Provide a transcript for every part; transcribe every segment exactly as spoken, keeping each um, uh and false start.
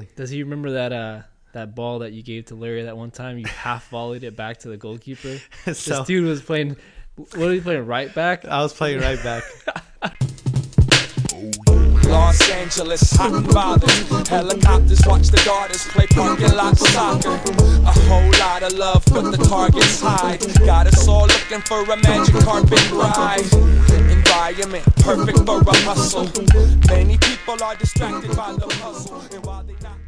Does he remember that uh that ball that you gave to Larry that one time? You half volleyed it back to the goalkeeper. so, this dude was playing. What was he playing? Right back. I was playing right back. Los Angeles, hot and bothered. Helicopters watch the daughters play parking lot soccer. A whole lot of love, but the target's high. Got us all looking for a magic carpet ride. Environment perfect for a hustle. Many people are distracted by the puzzle. And while they not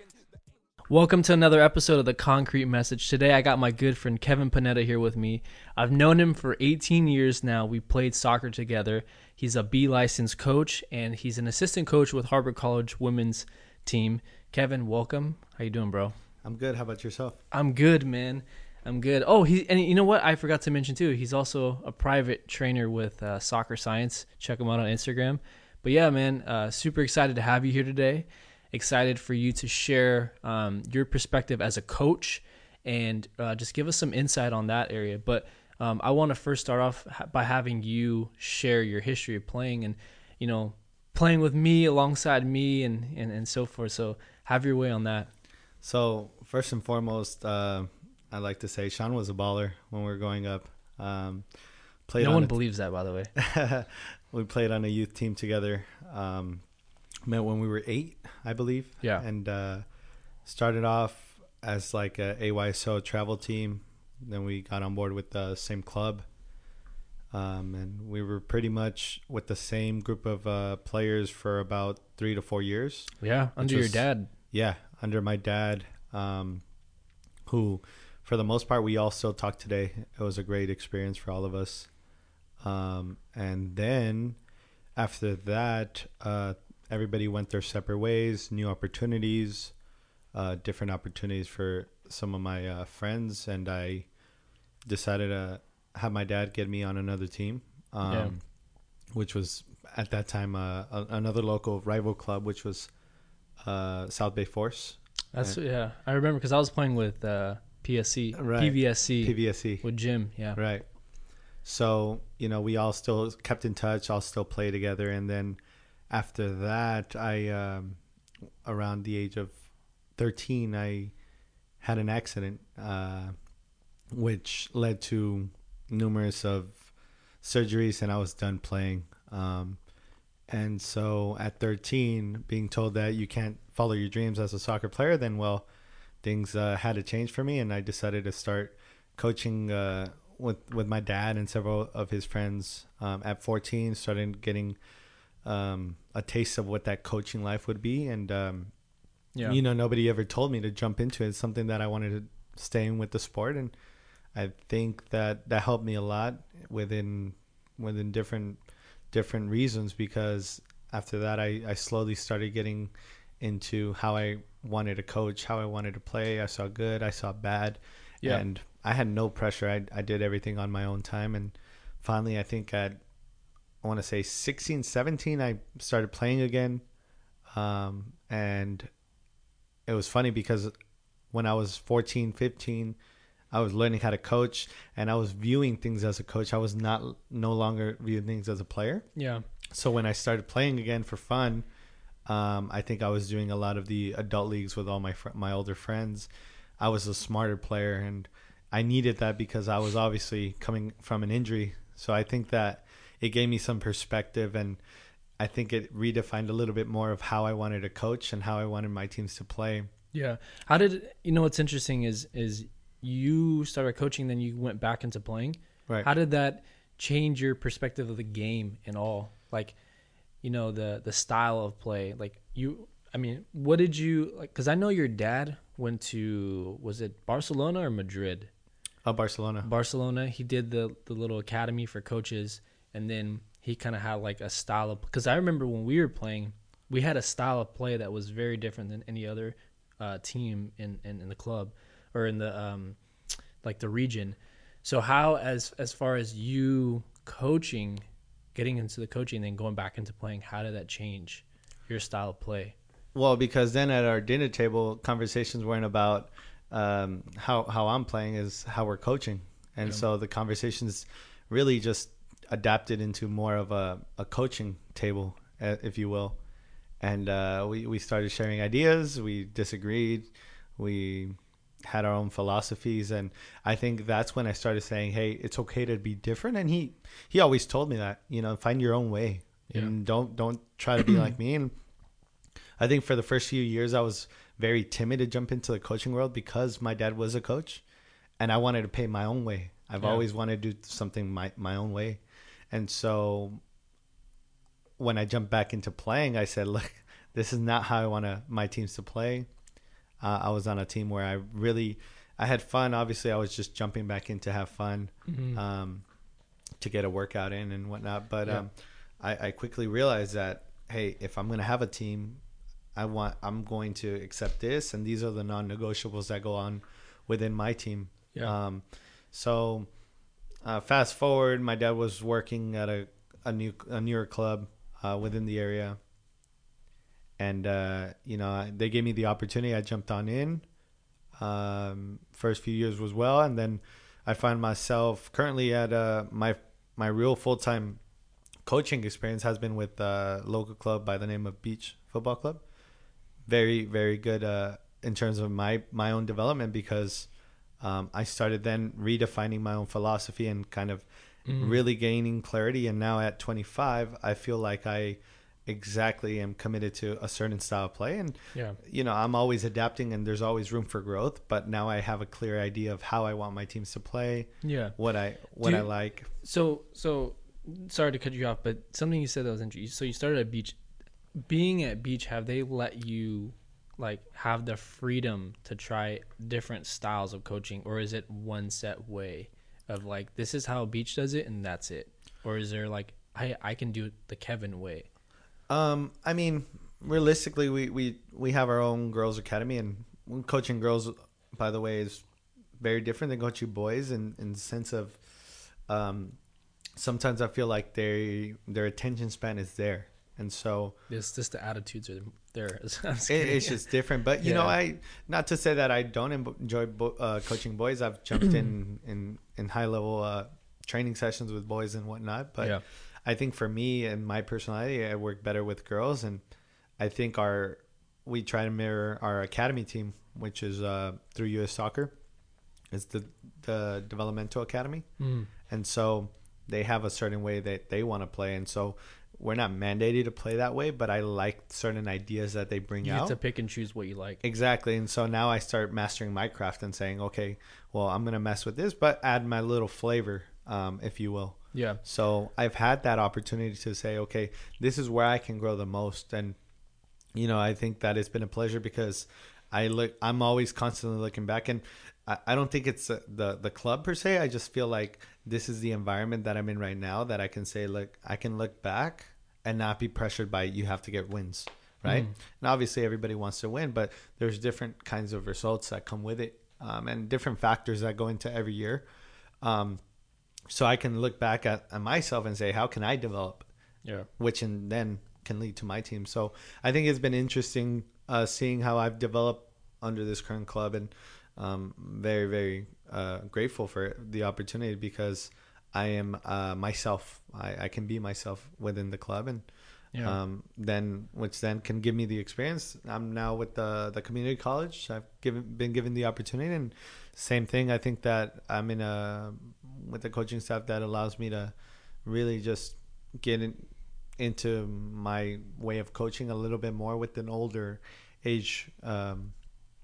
Welcome to another episode of The Concrete Message. Today I got my good friend Kevin Panetta here with me. I've known him for eighteen years now. We played soccer together. He's a B licensed coach, and he's an assistant coach with Harvard College women's team. Kevin, welcome. How you doing, bro? I'm good. How about yourself? I'm good, man. I'm good. Oh, he and you know what? I forgot to mention too. He's also a private trainer with uh, Soccer Science. Check him out on Instagram. But yeah, man, uh, super excited to have you here today. Excited for you to share um, your perspective as a coach and uh, just give us some insight on that area. But um, I want to first start off by having you share your history of playing and, you know, playing with me alongside me and, and, and so forth. So have your way on that. So first and foremost, uh, I'd like to say Sean was a baller when we were growing up. Um, played no on one a believes that, by the way. we played on a youth team together. Um, met when we were eight, I believe. Yeah. And uh, started off as like a A Y S O travel team. Then we got on board with the same club. Um, and we were pretty much with the same group of uh, players for about three to four years. Yeah, under your was, dad. Yeah, under my dad, um, who, for the most part, we all still talk today. It was a great experience for all of us. Um, and then after that, uh, everybody went their separate ways, new opportunities, uh, different opportunities for some of my uh, friends. And I decided to have my dad get me on another team, um, Yeah. which was at that time uh, a, another local rival club, which was uh, South Bay Force. That's And- yeah. I remember because I was playing with uh, P S C, Right. P V S C, P V S C. with Jim. Yeah. Right. So, you know, we all still kept in touch, all still play together. And then after that, I, um, around the age of thirteen, I had an accident, uh, which led to numerous of surgeries, and I was done playing. Um, and so at thirteen, being told that you can't follow your dreams as a soccer player, then, well, things uh, had to change for me, and I decided to start coaching uh, with with my dad and several of his friends. Um, at fourteen, started getting um, a taste of what that coaching life would be, and um, Yeah. you know, nobody ever told me to jump into it. It's something that I wanted to stay in with the sport, and I think that that helped me a lot within within different different reasons, because after that, I, I slowly started getting into how I wanted to coach, how I wanted to play. I saw good, I saw bad, Yeah. and I had no pressure. I I did everything on my own time, and finally, I think at I want to say sixteen, seventeen, I started playing again, um, and it was funny because when I was fourteen, fifteen, I was learning how to coach, and I was viewing things as a coach. I was not no longer viewing things as a player. Yeah. So when I started playing again for fun, um, I think I was doing a lot of the adult leagues with all my fr- my older friends. I was a smarter player, and I needed that because I was obviously coming from an injury. So I think that it gave me some perspective, and I think it redefined a little bit more of how I wanted to coach and how I wanted my teams to play. Yeah. How did you know? What's interesting is is you started coaching, then you went back into playing. Right. How did that change your perspective of the game and all? Like, you know, the the style of play. Like you, I mean, what did you like? Because I know your dad went to, was it Barcelona or Madrid? Oh, Barcelona. Barcelona. He did the the little academy for coaches, and then he kind of had like a style of. Because I remember when we were playing, we had a style of play that was very different than any other uh, team in, in in the club or in the um like the region. So how, as as far as you coaching, getting into the coaching, and then going back into playing, how did that change your style of play? Well, because then at our dinner table, conversations weren't about um, how how I'm playing, is how we're coaching, and Yeah. so the conversations really just adapted into more of a, a coaching table, uh, if you will. and uh, we we started sharing ideas. We disagreed. We had our own philosophies, and I think that's when I started saying, "Hey, it's okay to be different." And he he always told me that, you know, find your own way, yeah. and don't don't try to be like me. And I think for the first few years, I was very timid to jump into the coaching world because my dad was a coach, and I wanted to pay my own way. I've yeah. always wanted to do something my my own way, and so when I jumped back into playing, I said, "Look, this is not how I want to, my teams to play." Uh, I was on a team where I really, I had fun. Obviously, I was just jumping back in to have fun, mm-hmm. um, to get a workout in and whatnot. But yeah. um, I, I quickly realized that, hey, if I'm going to have a team, I want, I'm going to accept this, and these are the non-negotiables that go on within my team. Yeah. Um, so uh, fast forward, my dad was working at a a new a newer club uh, within the area. And, uh, you know, they gave me the opportunity. I jumped on in. Um, first few years was well. And then I find myself currently at uh, my my real full-time coaching experience has been with a local club by the name of Beach Football Club. Very, very good uh, in terms of my, my own development, because um, I started then redefining my own philosophy and kind of mm. really gaining clarity. And now at twenty-five, I feel like I exactly am committed to a certain style of play, and yeah you know I'm always adapting, and there's always room for growth, but now I have a clear idea of how I want my teams to play, yeah what I what you, I like. So so sorry to cut you off, but something you said that was interesting. So you started at Beach. Being at Beach, have they let you like have the freedom to try different styles of coaching, or is it one set way of like, this is how Beach does it and that's it, or is there like, I I can do it the Kevin way? Um, I mean, realistically, we, we, we have our own girls academy, and coaching girls, by the way, is very different than coaching boys in, in the sense of, um, sometimes I feel like they, their attention span is there. And so it's just the attitudes are there. it, it's just different, but you yeah. know, I, not to say that I don't enjoy bo- uh, coaching boys. I've jumped in, in, in high level, uh, training sessions with boys and whatnot, but yeah. I think for me and my personality, I work better with girls, and I think our we try to mirror our academy team, which is uh, through U S Soccer. It's the the developmental academy, mm. and so they have a certain way that they want to play, and so we're not mandated to play that way. But I like certain ideas that they bring you out. You get to pick and choose what you like. Exactly, and so now I start mastering my craft and saying, okay, well, I'm gonna mess with this, but add my little flavor, um, if you will. Yeah. So I've had that opportunity to say, okay, this is where I can grow the most. And, you know, I think that it's been a pleasure, because I look, I'm always constantly looking back, and I, I don't think it's the, the club per se. I just feel like this is the environment that I'm in right now, that I can say, look, I can look back and not be pressured by, you have to get wins. Right. Mm. And obviously everybody wants to win, but there's different kinds of results that come with it, um, and different factors that go into every year. Um, So I can look back at, at myself and say, how can I develop? Yeah. Which and then can lead to my team. So I think it's been interesting uh, seeing how I've developed under this current club, and um, very, very uh, grateful for the opportunity, because I am uh, myself. I, I can be myself within the club, and yeah. um, then which then can give me the experience. I'm now with the the community college. I've given been given the opportunity, and same thing. I think that I'm in a with the coaching staff that allows me to really just get in, into my way of coaching a little bit more with an older age. Um,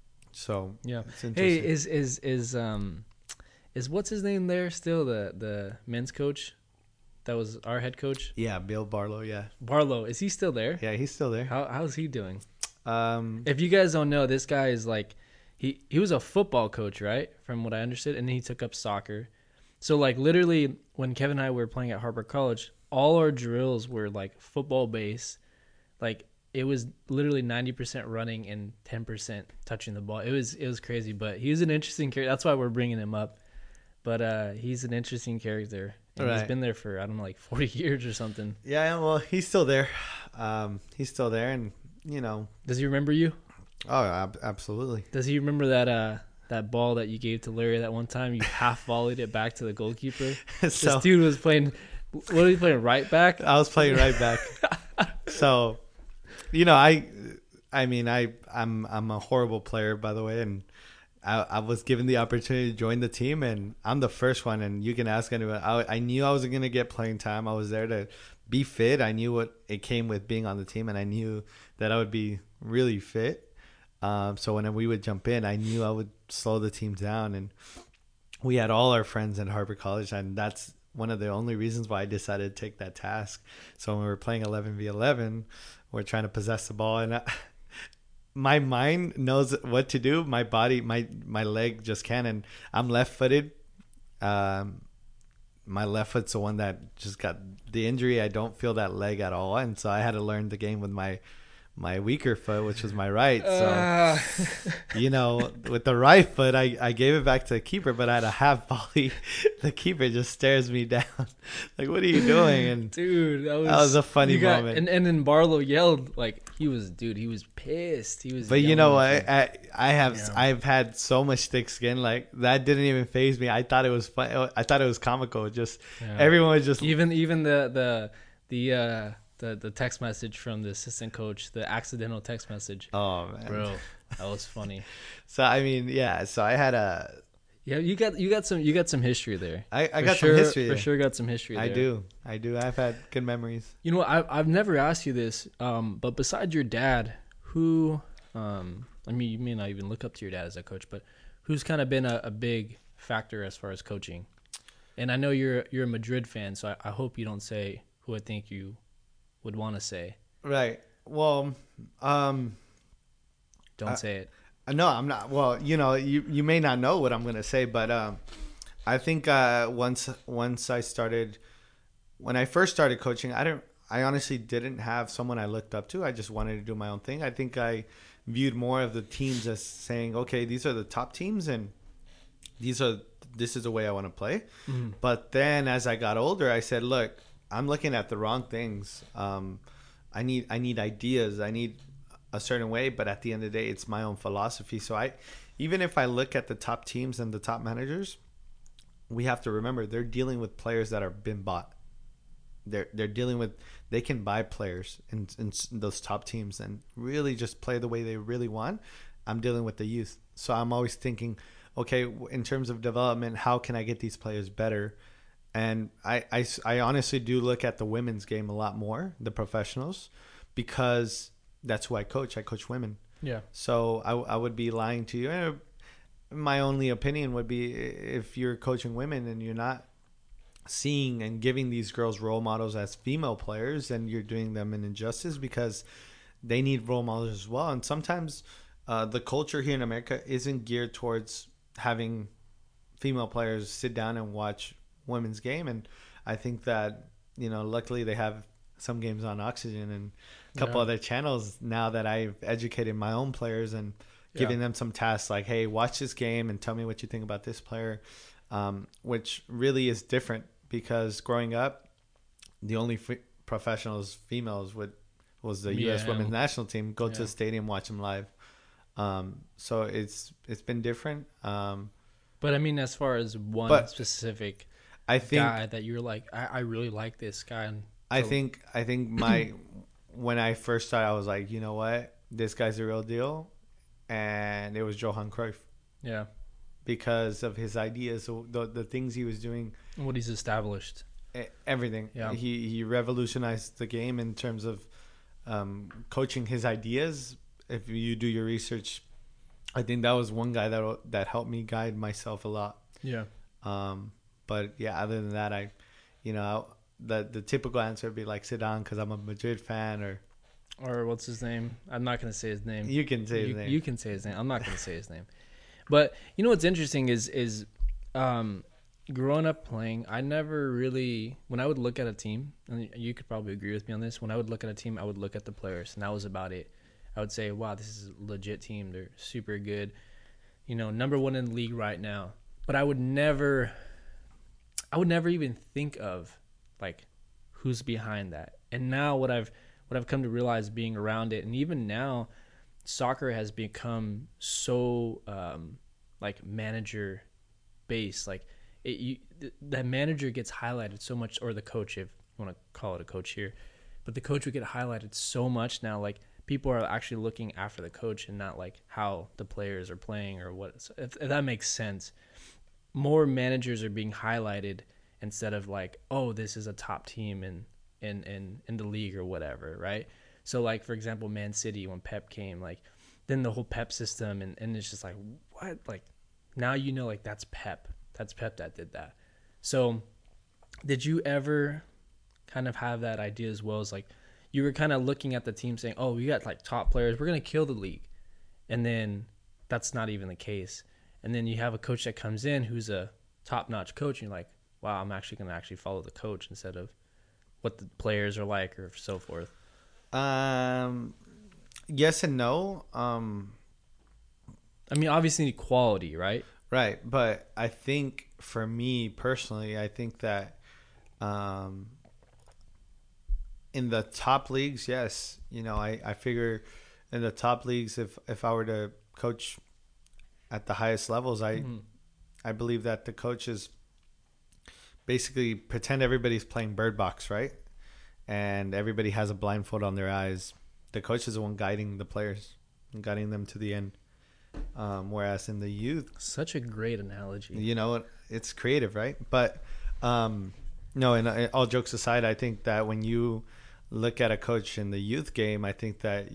so yeah. Hey, is is is um is what's his name there still, the the men's coach that was our head coach? Yeah, Bill Barlow. Yeah, Barlow. Is he still there? Yeah, he's still there. How how's he doing? Um, if you guys don't know, this guy is like he he was a football coach, right? From what I understood, and then he took up soccer. So, like, literally, when Kevin and I were playing at Harper College, all our drills were, like, football-based. Like, it was literally ninety percent running and ten percent touching the ball. It was it was crazy, but he's an interesting character. That's why we're bringing him up. But uh, he's an interesting character. And right. He's been there for, I don't know, like forty years or something. Yeah, well, he's still there. Um, he's still there, and, you know. Does he remember you? Oh, ab- absolutely. Does he remember that... Uh, that ball that you gave to Larry that one time, you half volleyed it back to the goalkeeper? so, this dude was playing, what was he playing, right back? I was playing right back. So you know, I, I mean, I, I'm, I'm a horrible player, by the way, and I, I was given the opportunity to join the team, and I'm the first one. And you can ask anyone. I, I knew I was going to get playing time. I was there to be fit. I knew what it came with being on the team, and I knew that I would be really fit. Um, so when we would jump in, I knew I would slow the team down. And we had all our friends at Harbor College, and that's one of the only reasons why I decided to take that task. So when we were playing eleven v eleven, we're trying to possess the ball, and I, my mind knows what to do. My body, my my leg just can't. And I'm left-footed. Um, my left foot's the one that just got the injury. I don't feel that leg at all, and so I had to learn the game with my my weaker foot, which was my right. So, uh. you know, with the right foot, I, I gave it back to the keeper, but I had a half volley. The keeper just stares me down. Like, what are you doing? And dude, that was, that was a funny got, moment. And, and then Barlow yelled, like, he was, dude, he was pissed. He was. But you know, I, I, I have, yeah. I've had so much thick skin. Like, that didn't even faze me. I thought it was fun. I thought it was comical. Just, yeah. everyone was just. Even, even the, the, the, uh, The the text message from the assistant coach, the accidental text message. Oh man, bro, that was funny. So I mean, yeah. So I had a. Yeah, you got you got some you got some history there. I, I got sure, some history for there. sure. Got some history. I there. do, I do. I've had good memories. You know, I I've never asked you this, um, but besides your dad, who, um, I mean, you may not even look up to your dad as a coach, but who's kind of been a, a big factor as far as coaching? And I know you're you're a Madrid fan, so I, I hope you don't say who I think you would want to say. Right. Well, um, don't I, say it. No, I'm not. Well, you know, you, you may not know what I'm going to say, but um, I think uh, once once I started, when I first started coaching, I don't. I honestly didn't have someone I looked up to. I just wanted to do my own thing. I think I viewed more of the teams as saying, okay, these are the top teams, and these are this is the way I want to play. Mm-hmm. But then as I got older, I said, look, I'm looking at the wrong things. Um, I need I need ideas. I need a certain way, but at the end of the day, it's my own philosophy. So I, even if I look at the top teams and the top managers, we have to remember they're dealing with players that are been bought. They're they're dealing with they can buy players in, in those top teams and really just play the way they really want. I'm dealing with the youth, so I'm always thinking, okay, in terms of development, how can I get these players better? And I, I, I honestly do look at the women's game a lot more, the professionals, because that's who I coach. I coach women. Yeah. So I, I would be lying to you. My only opinion would be if you're coaching women and you're not seeing and giving these girls role models as female players, then you're doing them an injustice because they need role models as well. And sometimes uh, the culture here in America isn't geared towards having female players sit down and watch women's game, and I think that, you know, luckily they have some games on Oxygen and a couple yeah. other channels now that I've educated my own players and yeah. giving them some tasks like, hey, watch this game and tell me what you think about this player, um, which really is different because growing up, the only f- professionals females would was the yeah. U S women's national team. Go yeah. to the stadium, watch them live. Um, so it's it's been different. Um, but I mean, as far as one but, specific. I think guy that you're like, I, I really like this guy. And I think I think my when I first started, I was like, you know what, this guy's the real deal, and it was Johan Cruyff. Yeah, because of his ideas, the the things he was doing, what he's established, everything. Yeah, he he revolutionized the game in terms of um, coaching his ideas. If you do your research, I think that was one guy that that helped me guide myself a lot. Yeah. Um. But yeah, other than that, I, you know, the the typical answer would be like Zidane because I'm a Madrid fan, or, or what's his name? I'm not gonna say his name. You can say his you, name. You can say his name. I'm not gonna say his name. But you know what's interesting is is, um, growing up playing, I never really when I would look at a team, and you could probably agree with me on this. When I would look at a team, I would look at the players, and that was about it. I would say, wow, this is a legit team. They're super good. You know, number one in the league right now. But I would never. I would never even think of like who's behind that. And now what I've what I've come to realize being around it, and even now, soccer has become so um, like manager based. Like it, you, th- that manager gets highlighted so much, or the coach, if you want to call it a coach here, but the coach would get highlighted so much now. Like people are actually looking after the coach and not like how the players are playing or what. So if, if that makes sense, more managers are being highlighted instead of like, oh, this is a top team in in in, in the league or whatever, right? So like, for example, Man City, when Pep came, like then the whole Pep system, and, and it's just like, what? Like now you know, like that's Pep. That's Pep that did that. So did you ever kind of have that idea as well as like, you were kind of looking at the team saying, oh, we got like top players, we're going to kill the league. And then that's not even the case. And then you have a coach that comes in who's a top-notch coach, and you're like, wow, I'm actually going to actually follow the coach instead of what the players are like or so forth. Um, yes and no. Um, I mean, obviously quality, right? Right. But I think for me personally, I think that um, in the top leagues, yes. You know, I, I figure in the top leagues, if, if I were to coach at the highest levels, I mm-hmm. I believe that the coaches basically pretend everybody's playing Bird Box, right? And everybody has a blindfold on their eyes. The coach is the one guiding the players and guiding them to the end. Um, whereas in the youth... Such a great analogy. You know, it's creative, right? But um, no, and uh, all jokes aside, I think that when you look at a coach in the youth game, I think that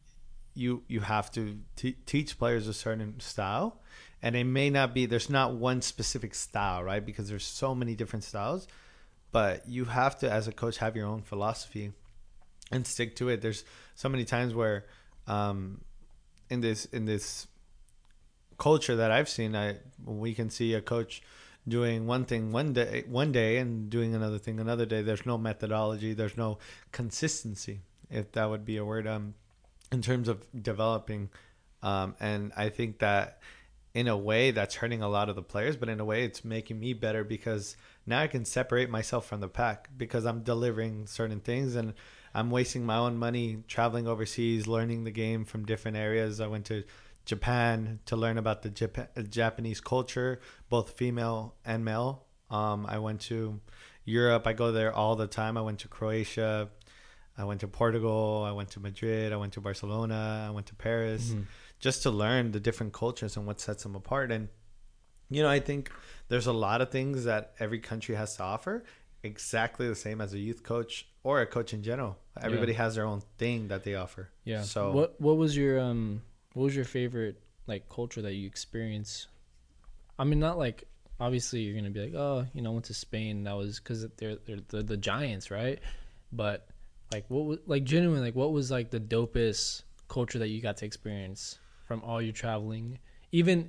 you you have to t- teach players a certain style. And it may not be, there's not one specific style, right? Because there's so many different styles. But you have to, as a coach, have your own philosophy and stick to it. There's so many times where um, in this in this culture that I've seen, I we can see a coach doing one thing one day, one day and doing another thing another day. There's no methodology. There's no consistency, if that would be a word, um, in terms of developing. Um, and I think that in a way that's hurting a lot of the players, but in a way it's making me better because now I can separate myself from the pack because I'm delivering certain things and I'm wasting my own money traveling overseas, learning the game from different areas. I went to Japan to learn about the Jap- Japanese culture, both female and male. Um, I went to Europe. I go there all the time. I went to Croatia. I went to Portugal. I went to Madrid. I went to Barcelona. I went to Paris. Mm-hmm. Just to learn the different cultures and what sets them apart. And, you know, I think there's a lot of things that every country has to offer, exactly the same as a youth coach or a coach in general. Everybody yeah. has their own thing that they offer. Yeah. So what what was your um what was your favorite like culture that you experienced? I mean, not like obviously you're gonna be like, oh, you know, I went to Spain. That was because they're they're the, the giants, right? But like what was like genuinely like what was like the dopest culture that you got to experience from all your traveling, even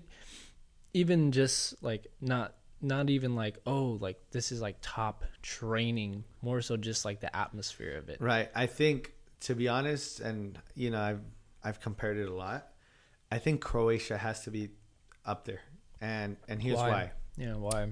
even just like not not even like, oh, like this is like top training, more so just like the atmosphere of it. Right. I think, to be honest, and you know, I've I've compared it a lot, I think Croatia has to be up there, and and here's why, why. Yeah, why?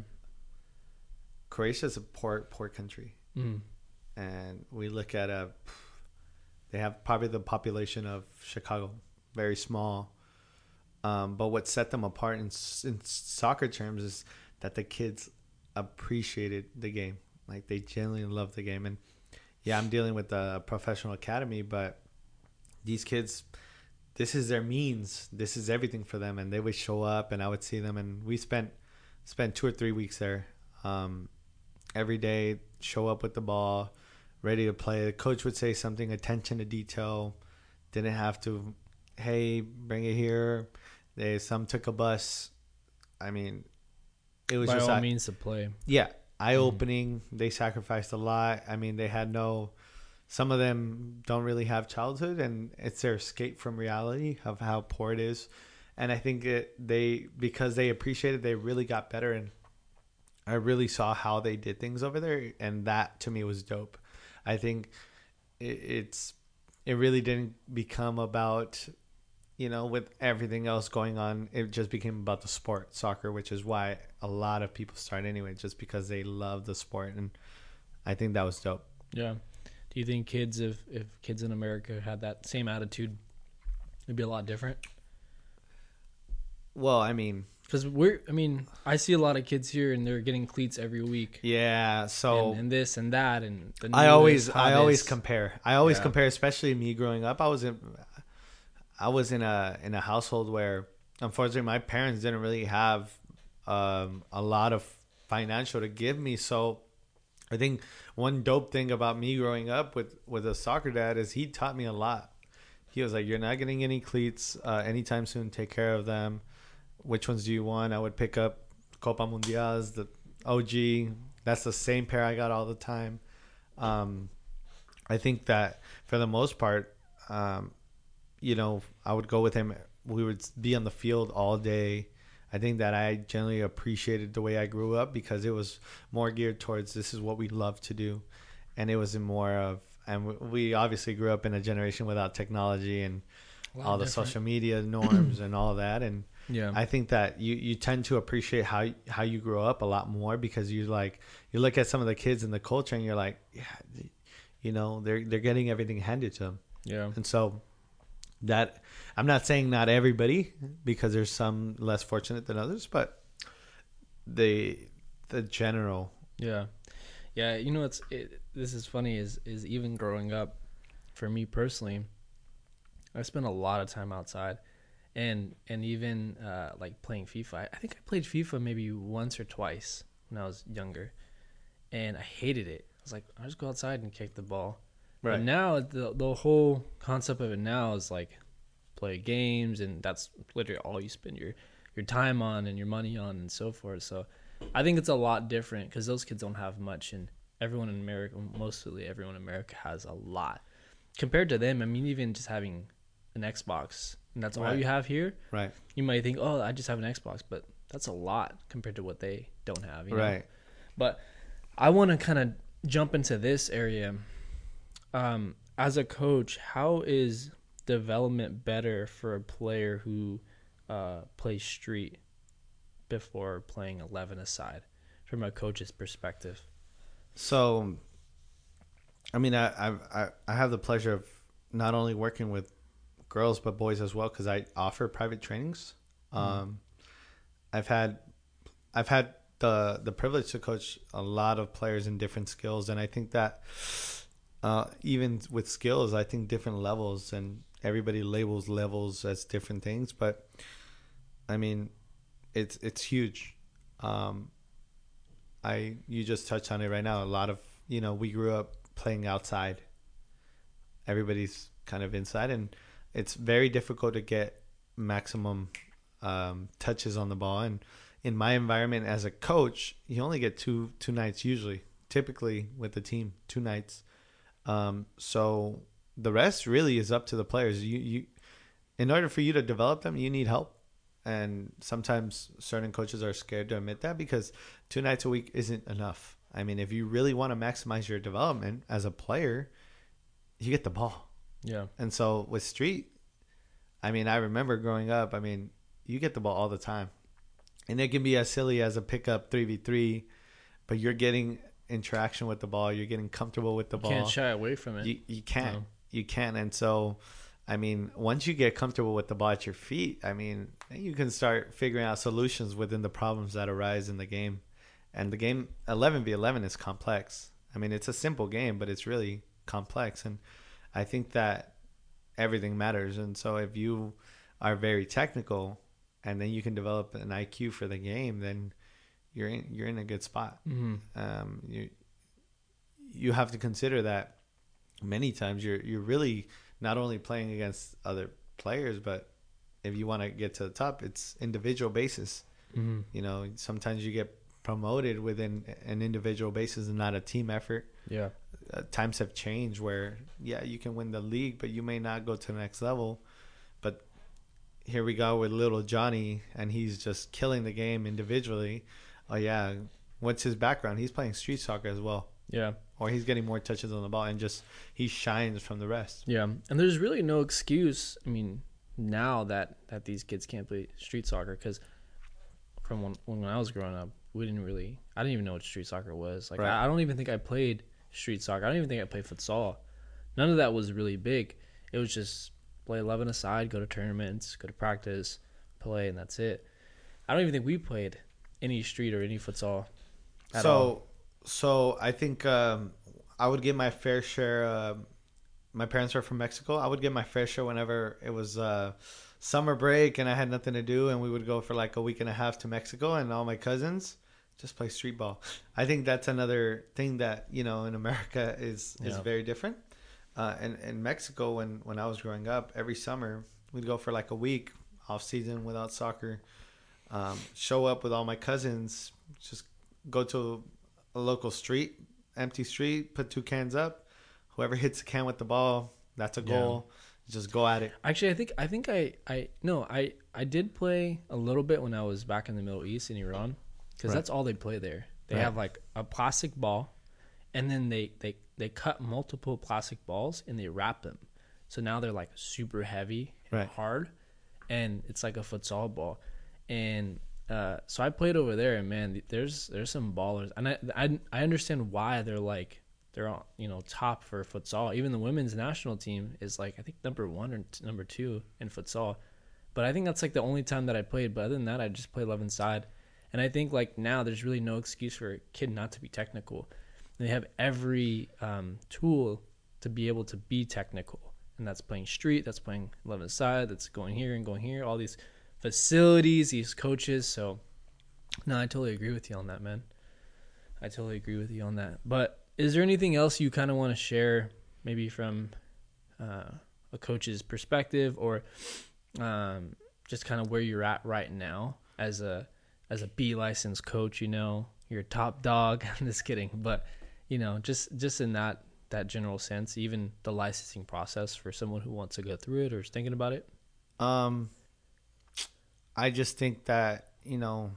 Croatia is a poor poor country, mm. and we look at a they have probably the population of Chicago, very small. Um, but what set them apart in, in soccer terms is that the kids appreciated the game. Like, they genuinely loved the game. And, yeah, I'm dealing with a professional academy, but these kids, this is their means. This is everything for them. And they would show up, and I would see them. And we spent spent two or three weeks there. Um, every day, show up with the ball, ready to play. The coach would say something, attention to detail. Didn't have to, hey, bring it here. They some took a bus. I mean, it was by just all I, means to play. Yeah, eye opening. Mm. They sacrificed a lot. I mean, they had no. Some of them don't really have childhood, and it's their escape from reality of how poor it is. And I think it, they because they appreciated, they really got better. And I really saw how they did things over there, and that to me was dope. I think it, it's it really didn't become about, you know, with everything else going on, it just became about the sport, soccer, which is why a lot of people start anyway, just because they love the sport. And I think that was dope. Yeah. Do you think kids, if, if kids in America had that same attitude, it'd be a lot different? Well, I mean... Because we're, I mean, I see a lot of kids here, and they're getting cleats every week. Yeah, so... And, and this and that, and... The I always I always compare. I always yeah. compare, especially me growing up. I was in, I was in a in a household where, unfortunately, my parents didn't really have um, a lot of financial to give me. So I think one dope thing about me growing up with, with a soccer dad is he taught me a lot. He was like, you're not getting any cleats uh, anytime soon. Take care of them. Which ones do you want? I would pick up Copa Mundials, the O G. That's the same pair I got all the time. Um, I think that for the most part, um, you know, I would go with him. We would be on the field all day. I think that I generally appreciated the way I grew up because it was more geared towards this is what we love to do. And it was more of, and we obviously grew up in a generation without technology and all the different social media norms and all that. And yeah, I think that you, you tend to appreciate how, how you grew up a lot more because you like, you look at some of the kids in the culture and you're like, yeah, you know, they're, they're getting everything handed to them. Yeah. And so that, I'm not saying not everybody because there's some less fortunate than others, but the, the general. Yeah. Yeah. You know, it's, it, this is funny is, is even growing up for me personally, I spent a lot of time outside and, and even, uh, like playing FIFA. I think I played FIFA maybe once or twice when I was younger and I hated it. I was like, I'll just go outside and kick the ball. Right. But now the the whole concept of it now is like play games, and that's literally all you spend your, your time on and your money on and so forth. So I think it's a lot different because those kids don't have much, and everyone in America, mostly everyone in America has a lot. Compared to them, I mean, even just having an Xbox, and that's all right. you have here, right? You might think, oh, I just have an Xbox, but that's a lot compared to what they don't have, you know? Right. But I want to kind of jump into this area. Um, as a coach, how is development better for a player who uh, plays street before playing eleven aside from a coach's perspective? So, I mean, I I I have the pleasure of not only working with girls but boys as well because I offer private trainings. Mm. Um, I've had I've had the the privilege to coach a lot of players in different skills, and I think that. Uh, even with skills, I think different levels, and everybody labels levels as different things. But I mean, it's it's huge. Um, I you just touched on it right now. A lot of you know we grew up playing outside. Everybody's kind of inside, and it's very difficult to get maximum um, touches on the ball. And in my environment as a coach, you only get two two nights usually, typically with the team, two nights. Um, so the rest really is up to the players. You, you, in order for you to develop them, you need help. And sometimes certain coaches are scared to admit that because two nights a week isn't enough. I mean, if you really want to maximize your development as a player, you get the ball. Yeah. And so with street, I mean, I remember growing up, I mean, you get the ball all the time. And it can be as silly as a pickup three v three, but you're getting interaction with the ball, you're getting comfortable with the you ball. You can't shy away from it. You, you can't. No. You can't. And so, I mean, once you get comfortable with the ball at your feet, I mean, then you can start figuring out solutions within the problems that arise in the game. And the game eleven v eleven is complex. I mean, it's a simple game, but it's really complex. And I think that everything matters. And so if you are very technical and then you can develop an I Q for the game, then you're in you're in a good spot. Mm-hmm. Um, you you have to consider that many times you're you're really not only playing against other players, but if you want to get to the top, it's individual basis. Mm-hmm. You know, sometimes you get promoted within an individual basis and not a team effort. Yeah, uh, times have changed where yeah you can win the league, but you may not go to the next level. But here we go with little Johnny, and he's just killing the game individually. Oh yeah, what's his background? He's playing street soccer as well. Yeah, or he's getting more touches on the ball, and just he shines from the rest. Yeah, and there's really no excuse. I mean, now that, that these kids can't play street soccer, because from when, when I was growing up, we didn't really. I didn't even know what street soccer was. Like right. I, I don't even think I played street soccer. I don't even think I played futsal. None of that was really big. It was just play eleven aside, go to tournaments, go to practice, play, and that's it. I don't even think we played any street or any futsal at so, all. So I think um, I would give my fair share uh, my parents are from Mexico, I would get my fair share whenever it was uh, summer break and I had nothing to do, and we would go for like a week and a half to Mexico, and all my cousins just play street ball. I think that's another thing that, you know, in America is is Yeah. very different. Uh, and in Mexico, when when I was growing up, every summer we'd go for like a week off season without soccer. Um, show up with all my cousins, just go to a local street, empty street, put two cans up. Whoever hits the can with the ball, that's a goal. Yeah. Just go at it. Actually, I think I think I I no I I did play a little bit when I was back in the Middle East in Iran, because right. that's all they play there. They right. have like a plastic ball, and then they they they cut multiple plastic balls and they wrap them. So now they're like super heavy and right. hard, and it's like a futsal ball. And uh, so I played over there, and man, there's there's some ballers, and I I, I understand why they're like they're on, you know, top for futsal. Even the women's national team is like I think number one or t- number two in futsal. But I think that's like the only time that I played. But other than that, I just played love inside. And I think like now there's really no excuse for a kid not to be technical. And they have every um, tool to be able to be technical, and that's playing street, that's playing love inside, that's going here and going here. All these facilities, these coaches. So no, I totally agree with you on that, man. I totally agree with you on that. But is there anything else you kind of want to share, maybe from uh, a coach's perspective, or um, just kind of where you're at right now as a as a B licensed coach? You know, you're a top dog. I'm just kidding, but you know, just just in that that general sense, even the licensing process for someone who wants to go through it or is thinking about it. Um. I just think that, you know,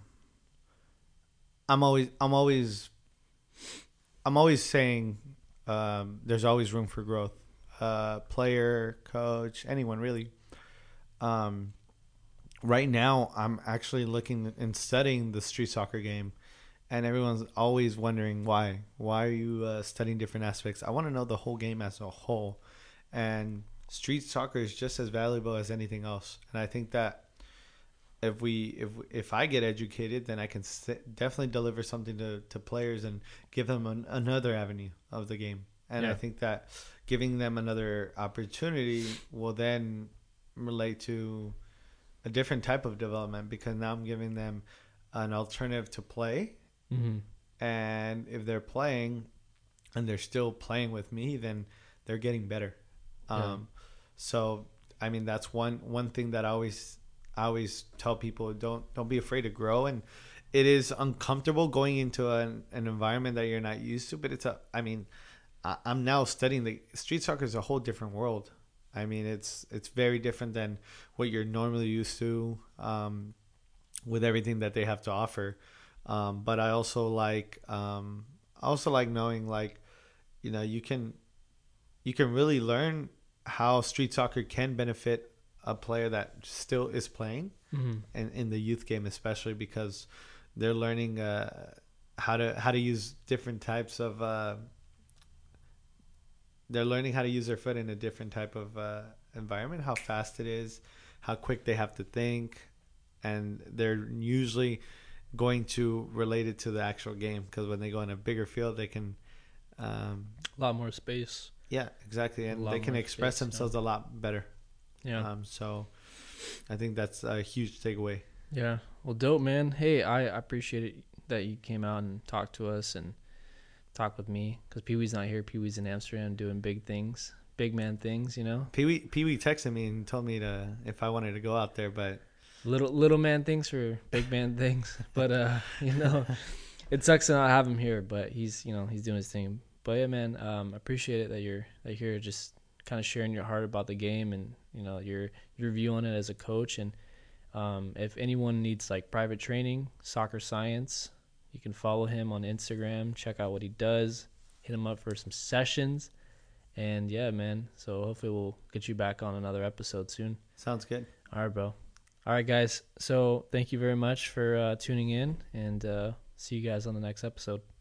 I'm always, I'm always, I'm always saying um, there's always room for growth. Uh, player, coach, anyone really. Um, right now, I'm actually looking and studying the street soccer game, and everyone's always wondering why. Why are you uh, studying different aspects? I want to know the whole game as a whole, and street soccer is just as valuable as anything else. And I think that if we if if I get educated, then I can definitely deliver something to, to players and give them an, another avenue of the game. And yeah. I think that giving them another opportunity will then relate to a different type of development, because now I'm giving them an alternative to play. Mm-hmm. And if they're playing and they're still playing with me, then they're getting better. Yeah. Um, so, I mean, that's one, one thing that I always, I always tell people, don't, don't be afraid to grow. And it is uncomfortable going into an, an environment that you're not used to, but it's a, I mean, I, I'm now studying the street soccer is a whole different world. I mean, it's, it's very different than what you're normally used to, um, with everything that they have to offer. Um, but I also like, um, I also like knowing, like, you know, you can, you can really learn how street soccer can benefit a player that still is playing, mm-hmm. and in the youth game, especially because they're learning, uh, how to, how to use different types of, uh, they're learning how to use their foot in a different type of, uh, environment, how fast it is, how quick they have to think. And they're usually going to relate it to the actual game, because when they go in a bigger field, they can um, a lot more space. Yeah, exactly, and they can express space, themselves yeah. a lot better. Yeah. Um, so I think that's a huge takeaway. Yeah. Well, dope, man. Hey, I appreciate it that you came out and talked to us and talked with me, because Pee Wee's not here. Pee Wee's in Amsterdam doing big things, big man things, you know. Pee Wee Pee Wee texted me and told me to if I wanted to go out there, but. Little little man things for big man things, but uh, you know, it sucks to not have him here. But he's you know he's doing his thing. But yeah, man, um, I appreciate it that you're that you're here, just kind of sharing your heart about the game and you know your your view on it as a coach. And um, if anyone needs like private training, Soccer Science, you can follow him on Instagram. Check out what he does. Hit him up for some sessions. And yeah, man. So hopefully we'll get you back on another episode soon. Sounds good. All right, bro. All right, guys. So thank you very much for uh, tuning in, and uh, see you guys on the next episode.